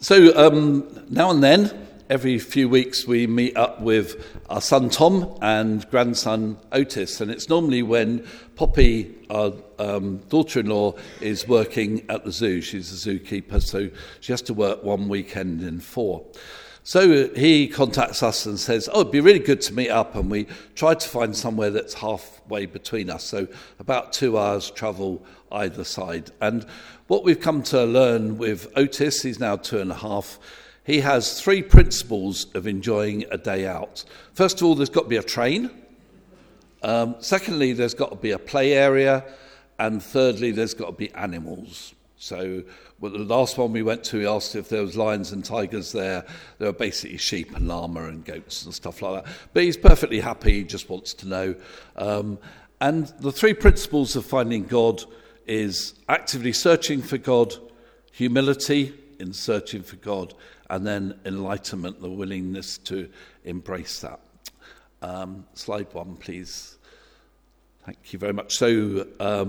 Now and then, every few weeks, we meet up with our son Tom and grandson Otis, and it's normally when Poppy, our daughter-in-law, is working at the zoo. She's a zookeeper, so she has to work one weekend in 4. So he contacts us and says, it'd be really good to meet up, and we try to find somewhere that's halfway between us, so about 2 hours travel either side. And what we've come to learn with Otis, he's now 2.5, he has 3 principles of enjoying a day out. First of all, there's got to be a train. Secondly, there's got to be a play area. And thirdly, there's got to be animals. So the last one we went to, we asked if there was lions and tigers there. There were basically sheep and llama and goats and stuff like that. But he's perfectly happy, he just wants to know. And the 3 principles of finding God is actively searching for God, humility in searching for God, and then enlightenment, the willingness to embrace that. Slide 1, please. Thank you very much. So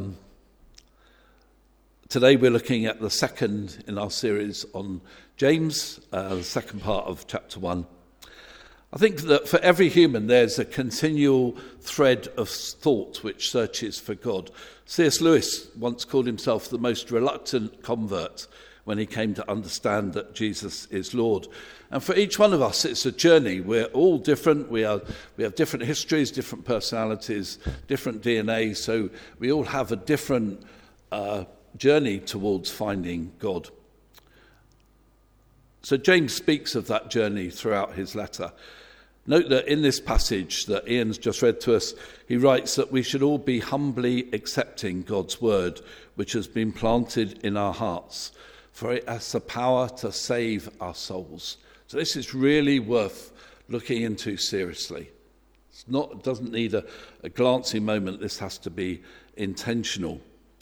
today we're looking at the second in our series on James, the second part of chapter 1. I think that for every human there's a continual thread of thought which searches for God. C.S. Lewis once called himself the most reluctant convert when he came to understand that Jesus is Lord. And for each one of us, it's a journey. We're all different. We have different histories, different personalities, different DNA. So we all have a different journey towards finding God. So James speaks of that journey throughout his letter. Note that in this passage that Ian's just read to us, he writes that we should all be humbly accepting God's word, which has been planted in our hearts, for it has the power to save our souls. So this is really worth looking into seriously. It doesn't need a glancing moment. This has to be intentional.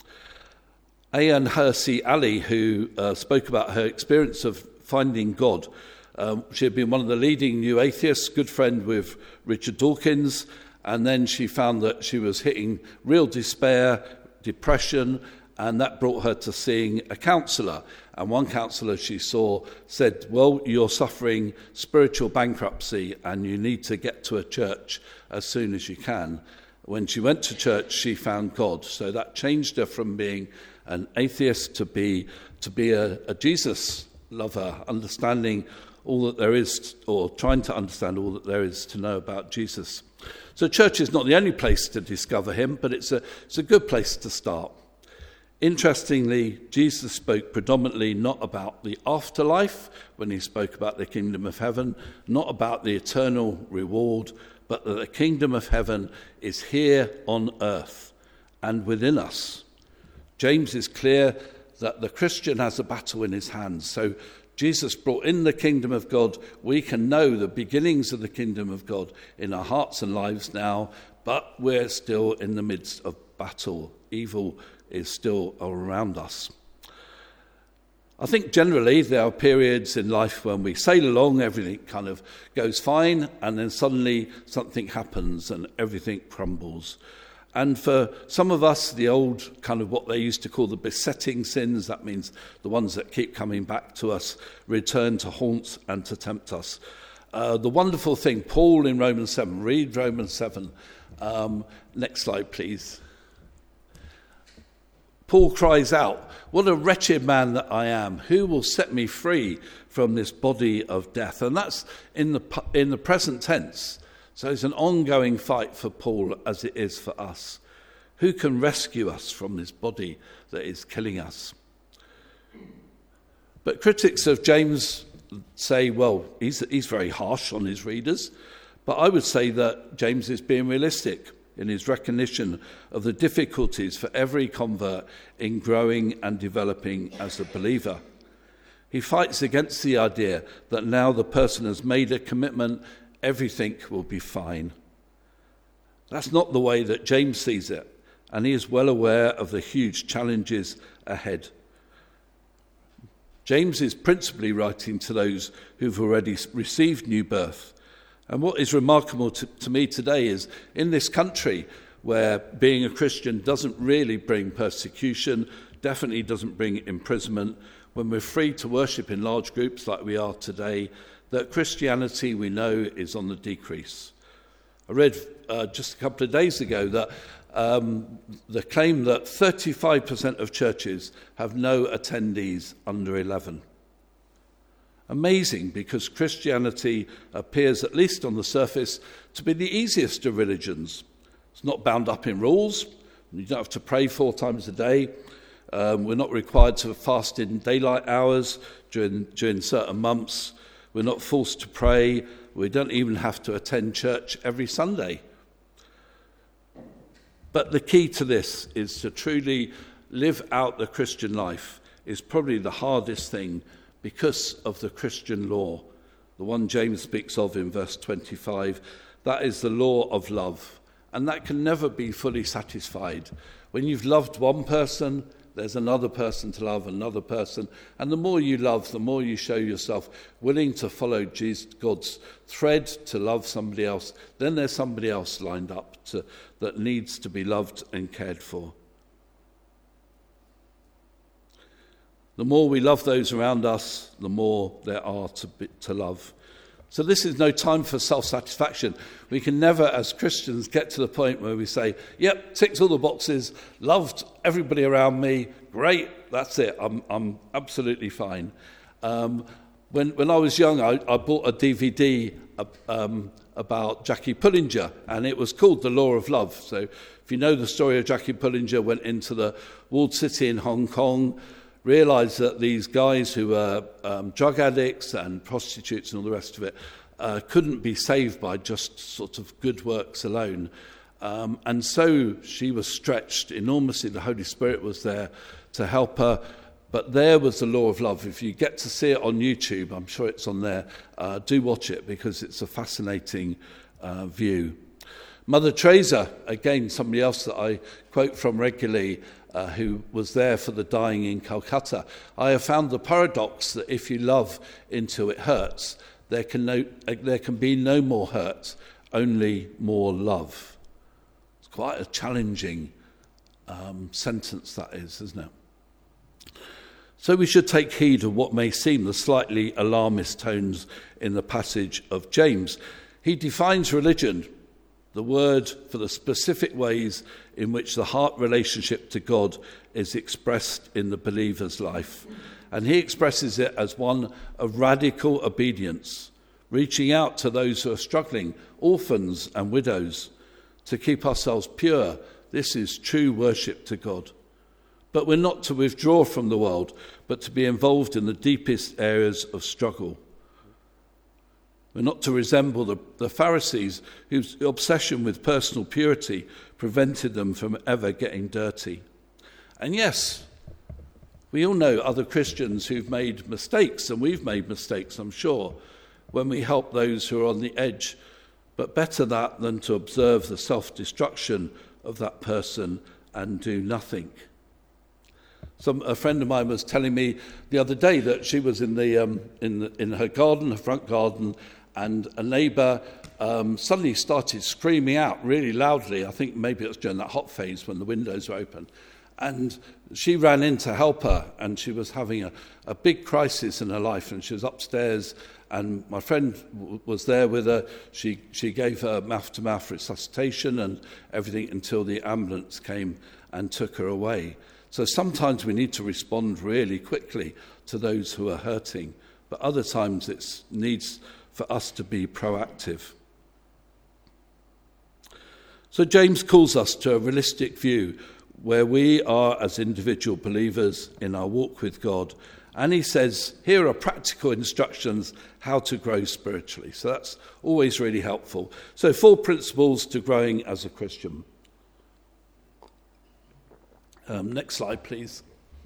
Ayaan Hirsi Ali, who spoke about her experience of finding God, she had been one of the leading new atheists, good friend with Richard Dawkins, and then she found that she was hitting real despair, depression, and that brought her to seeing a counsellor. And one counsellor she saw said, well, you're suffering spiritual bankruptcy and you need to get to a church as soon as you can. When she went to church, she found God. So that changed her from being an atheist to be a Jesus lover, understanding all that there is, or trying to understand all that there is to know about Jesus. So church is not the only place to discover him, but it's a good place to start. Interestingly, Jesus spoke predominantly not about the afterlife when he spoke about the kingdom of heaven, not about the eternal reward, but that the kingdom of heaven is here on earth and within us. James is clear that the Christian has a battle in his hands. So Jesus brought in the kingdom of God. We can know the beginnings of the kingdom of God in our hearts and lives now, but we're still in the midst of battle. Evil is still around us. I think generally there are periods in life when we sail along, everything kind of goes fine, and then suddenly something happens and everything crumbles. And for some of us, the old kind of what they used to call the besetting sins, that means the ones that keep coming back to us, return to haunt and to tempt us. The wonderful thing, Paul in Romans 7, read Romans 7. Next slide, please. Paul cries out, what a wretched man that I am. Who will set me free from this body of death? And that's in the present tense. So it's an ongoing fight for Paul as it is for us. Who can rescue us from this body that is killing us? But critics of James say, well, he's very harsh on his readers. But I would say that James is being realistic in his recognition of the difficulties for every convert in growing and developing as a believer. He fights against the idea that now the person has made a commitment, everything will be fine. That's not the way that James sees it, and he is well aware of the huge challenges ahead. James is principally writing to those who've already received new birth. And what is remarkable to me today is in this country where being a Christian doesn't really bring persecution, definitely doesn't bring imprisonment, when we're free to worship in large groups like we are today, that Christianity, we know, is on the decrease. I read just a couple of days ago that the claim that 35% of churches have no attendees under 11. Amazing, because Christianity appears, at least on the surface, to be the easiest of religions. It's not bound up in rules. You don't have to pray 4 times a day. We're not required to fast in daylight hours during certain months. We're not forced to pray. We don't even have to attend church every Sunday. But the key to this is to truly live out the Christian life is probably the hardest thing because of the Christian law, the one James speaks of in verse 25. That is the law of love, and that can never be fully satisfied. When you've loved one person, there's another person to love, another person, and the more you love, the more you show yourself willing to follow God's thread to love somebody else. Then there's somebody else lined up that needs to be loved and cared for. The more we love those around us, the more there are to love. So this is no time for self-satisfaction. We can never, as Christians, get to the point where we say, yep, ticked all the boxes, loved everybody around me, great, that's it, I'm absolutely fine. When I was young, I bought a DVD about Jackie Pullinger, and it was called The Law of Love. So if you know the story of Jackie Pullinger, went into the walled city in Hong Kong, realised that these guys who were drug addicts and prostitutes and all the rest of it couldn't be saved by just sort of good works alone. And so she was stretched enormously. The Holy Spirit was there to help her. But there was the law of love. If you get to see it on YouTube, I'm sure it's on there, do watch it because it's a fascinating view. Mother Teresa, again, somebody else that I quote from regularly, who was there for the dying in Calcutta. I have found the paradox that if you love until it hurts, there can be no more hurt, only more love. It's quite a challenging sentence that is, isn't it? So we should take heed of what may seem the slightly alarmist tones in the passage of James. He defines religion, the word for the specific ways in which the heart relationship to God is expressed in the believer's life. And he expresses it as one of radical obedience, reaching out to those who are struggling, orphans and widows, to keep ourselves pure. This is true worship to God. But we're not to withdraw from the world, but to be involved in the deepest areas of struggle. We're not to resemble the Pharisees whose obsession with personal purity prevented them from ever getting dirty. And yes, we all know other Christians who've made mistakes, and we've made mistakes, I'm sure, when we help those who are on the edge. But better that than to observe the self-destruction of that person and do nothing. A friend of mine was telling me the other day that she was in her garden, her front garden, and a neighbour suddenly started screaming out really loudly. I think maybe it was during that hot phase when the windows were open. And she ran in to help her, and she was having a big crisis in her life, and she was upstairs, and my friend was there with her. She gave her mouth-to-mouth resuscitation and everything until the ambulance came and took her away. So sometimes we need to respond really quickly to those who are hurting, but other times it needs for us to be proactive. So James calls us to a realistic view where we are as individual believers in our walk with God. And he says, here are practical instructions how to grow spiritually. So that's always really helpful. So 4 principles to growing as a Christian. Next slide, please.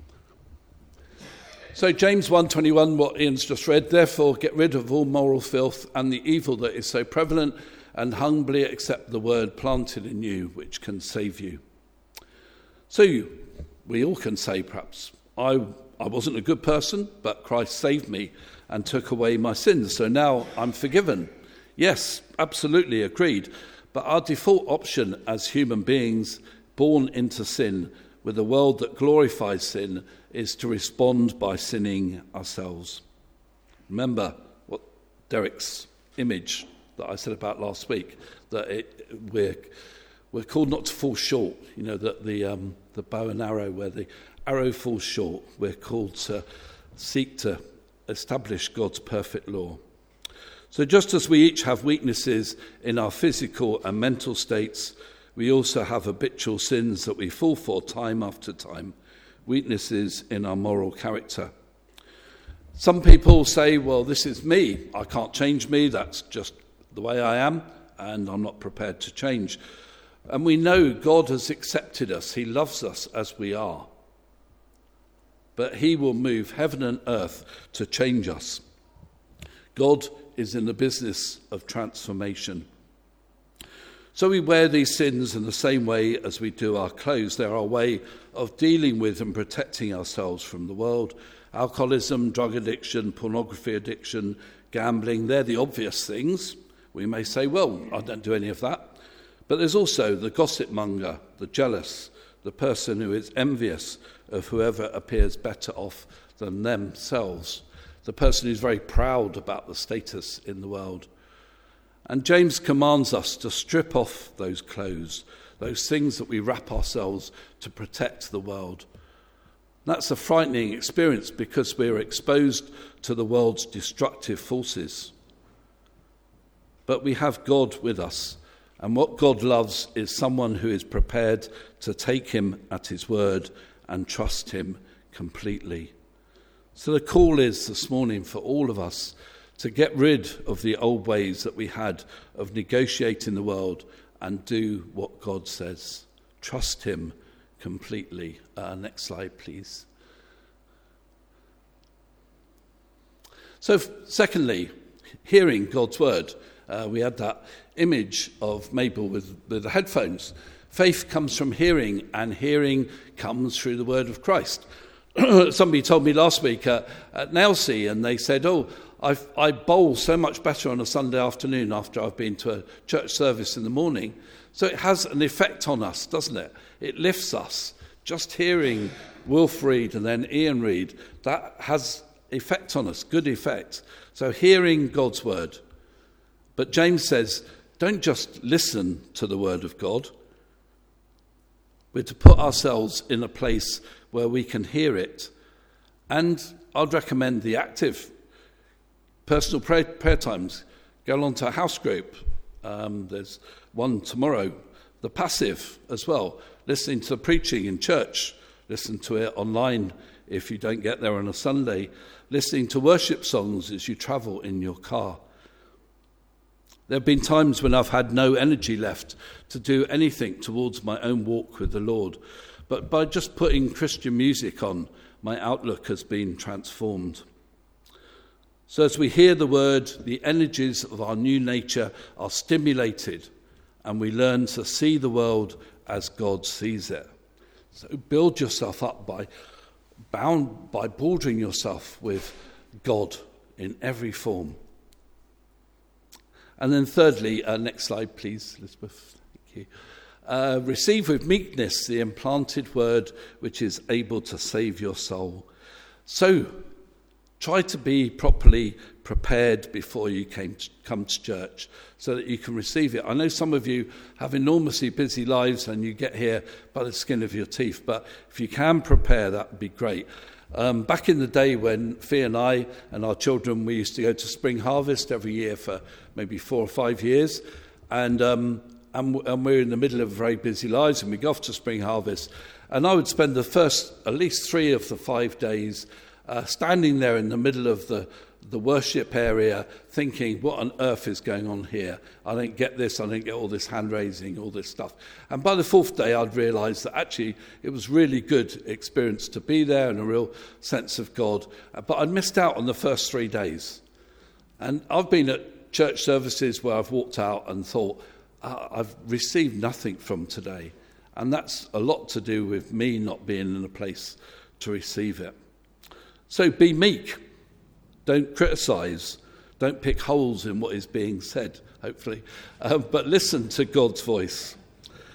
So James 1:21, what Ian's just read, therefore get rid of all moral filth and the evil that is so prevalent, and humbly accept the word planted in you, which can save you. So we all can say, perhaps, I wasn't a good person, but Christ saved me and took away my sins, so now I'm forgiven. Yes, absolutely agreed. But our default option as human beings born into sin, with a world that glorifies sin, is to respond by sinning ourselves. Remember what Derek's image that I said about last week, that we're called not to fall short. You know, that the bow and arrow, where the arrow falls short, we're called to seek to establish God's perfect law. So just as we each have weaknesses in our physical and mental states, we also have habitual sins that we fall for time after time, weaknesses in our moral character. Some people say, well, this is me. I can't change me. That's just the way I am, and I'm not prepared to change. And we know God has accepted us. He loves us as we are. But he will move heaven and earth to change us. God is in the business of transformation. So we wear these sins in the same way as we do our clothes. They're our way of dealing with and protecting ourselves from the world. Alcoholism, drug addiction, pornography addiction, gambling, they're the obvious things. We may say, well, I don't do any of that. But there's also the gossip monger, the jealous, the person who is envious of whoever appears better off than themselves, the person who's very proud about the status in the world. And James commands us to strip off those clothes, those things that we wrap ourselves to protect the world. That's a frightening experience because we're exposed to the world's destructive forces. But we have God with us, and what God loves is someone who is prepared to take him at his word and trust him completely. So the call is this morning for all of us to get rid of the old ways that we had of negotiating the world and do what God says. Trust him completely. Next slide, please. So, secondly, hearing God's word. We had that image of Mabel with the headphones. Faith comes from hearing, and hearing comes through the word of Christ. Somebody told me last week at Nailsea, and they said, I bowl so much better on a Sunday afternoon after I've been to a church service in the morning. So it has an effect on us, doesn't it? It lifts us. Just hearing Wilf read and then Ian read, that has effect on us, good effect. So hearing God's word. But James says, don't just listen to the word of God. We're to put ourselves in a place where we can hear it. And I'd recommend the active personal prayer times. Go along to a house group. There's one tomorrow. The passive as well. Listening to the preaching in church. Listen to it online if you don't get there on a Sunday. Listening to worship songs as you travel in your car. There have been times when I've had no energy left to do anything towards my own walk with the Lord. But by just putting Christian music on, my outlook has been transformed. So as we hear the word, the energies of our new nature are stimulated, and we learn to see the world as God sees it. So build yourself up by bordering yourself with God in every form. And then thirdly, next slide, please, Elizabeth. Thank you. Receive with meekness the implanted word which is able to save your soul. So try to be properly prepared before you come to church so that you can receive it. I know some of you have enormously busy lives and you get here by the skin of your teeth, but if you can prepare, that would be great. Back in the day when Fee and I and our children, we used to go to Spring Harvest every year for maybe 4 or 5 years, and we're in the middle of very busy lives, and we go off to Spring Harvest, and I would spend the first at least 3 of the 5 days standing there in the middle of the worship area thinking, what on earth is going on here? I don't get this, I don't get all this hand-raising, all this stuff. And by the 4th day, I'd realised that actually it was really good experience to be there and a real sense of God. But I'd missed out on the first 3 days. And I've been at church services where I've walked out and thought, I've received nothing from today. And that's a lot to do with me not being in a place to receive it. So be meek. Don't criticise. Don't pick holes in what is being said, hopefully. But listen to God's voice.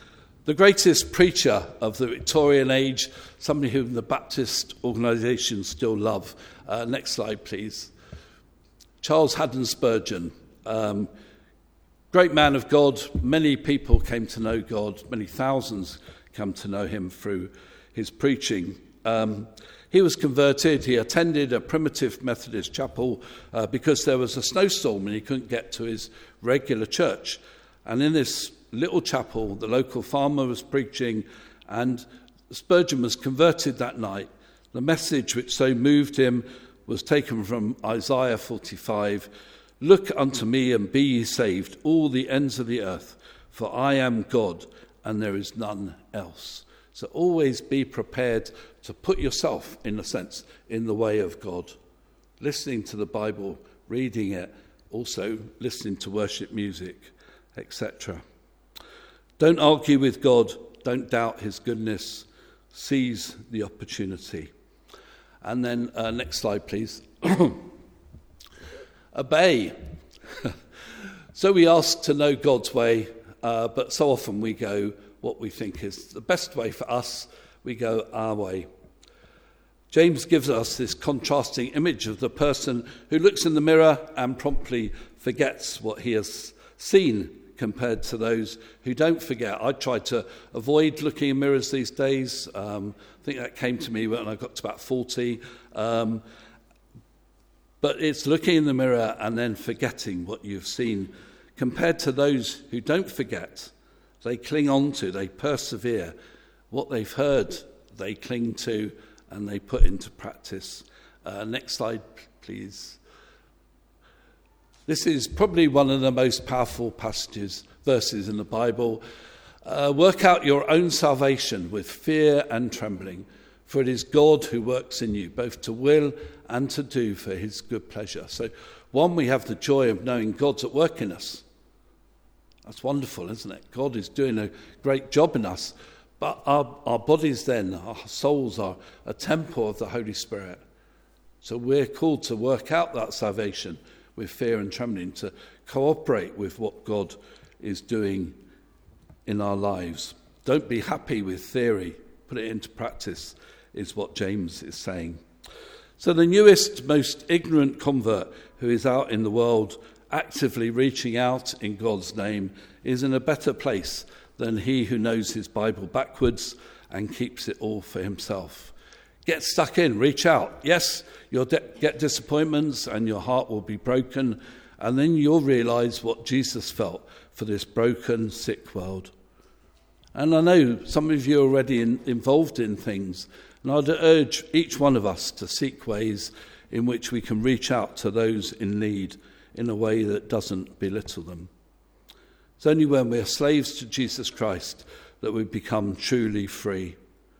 The greatest preacher of the Victorian age, somebody whom the Baptist organisations still love. Next slide, please. Charles Haddon Spurgeon. Great man of God. Many people came to know God. Many thousands come to know him through his preaching. He was converted. He attended a primitive Methodist chapel because there was a snowstorm and he couldn't get to his regular church. And in this little chapel, the local farmer was preaching, and Spurgeon was converted that night. The message which so moved him was taken from Isaiah 45. Look unto me and be ye saved, all the ends of the earth, for I am God and there is none else. So always be prepared to put yourself, in a sense, in the way of God. Listening to the Bible, reading it, also listening to worship music, etc. Don't argue with God. Don't doubt his goodness. Seize the opportunity. And then next slide, please. Obey. So we ask to know God's way, but so often we go what we think is the best way for us. We go our way. James gives us this contrasting image of the person who looks in the mirror and promptly forgets what he has seen, compared to those who don't forget. I try to avoid looking in mirrors these days. I think that came to me when I got to about 40. But it's looking in the mirror and then forgetting what you've seen, compared to those who don't forget. They cling on to, they persevere. What they've heard, they cling to and they put into practice. Next slide, please. This is probably one of the most powerful verses in the Bible. Work out your own salvation with fear and trembling, for it is God who works in you, both to will and to do for his good pleasure. So, one, we have the joy of knowing God's at work in us. That's wonderful, isn't it? God is doing a great job in us. But our bodies then, our souls are a temple of the Holy Spirit. So we're called to work out that salvation with fear and trembling, to cooperate with what God is doing in our lives. Don't be happy with theory. Put it into practice, is what James is saying. So the newest, most ignorant convert who is out in the world actively reaching out in God's name is in a better place than he who knows his Bible backwards and keeps it all for himself. Get stuck in, reach out. Yes, you'll get disappointments and your heart will be broken, and then you'll realise what Jesus felt for this broken, sick world. And I know some of you are already involved in things, and I'd urge each one of us to seek ways in which we can reach out to those in need in a way that doesn't belittle them. It's only when we're slaves to Jesus Christ that we become truly free.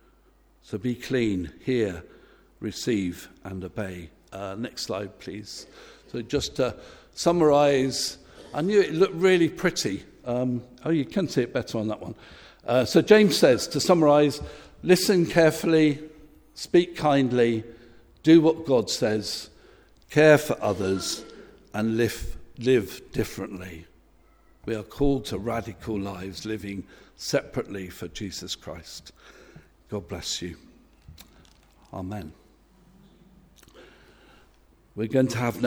So be clean, hear, receive, and obey. Next slide, please. So just to summarise, I knew it looked really pretty. You can see it better on that one. So James says, to summarise, listen carefully, speak kindly, do what God says, care for others, and live differently. We are called to radical lives, living separately for Jesus Christ. God bless you. Amen. We're going to have